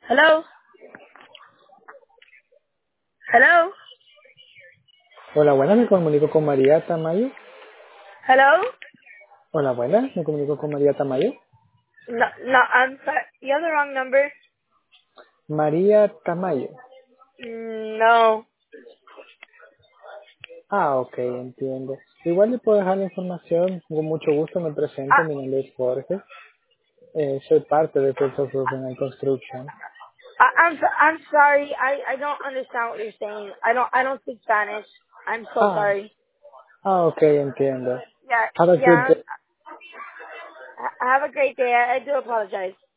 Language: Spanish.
Hello? Hello? Hola, buenas, me comunico con María Tamayo. Hello? Hola, buenas, me comunico con María Tamayo. No, no, I'm sorry. You have the wrong number. María Tamayo. No. Ah, ok, entiendo. Igual le puedo dejar la información, con mucho gusto me presento, I, mi nombre es Jorge. Soy parte de Texas Roofing and Construction. I'm sorry. I don't understand what you're saying. I don't speak Spanish. I'm so Ah, sorry. ok, entiendo. Yeah, Have a good yeah. day. Have a great day. I do apologize.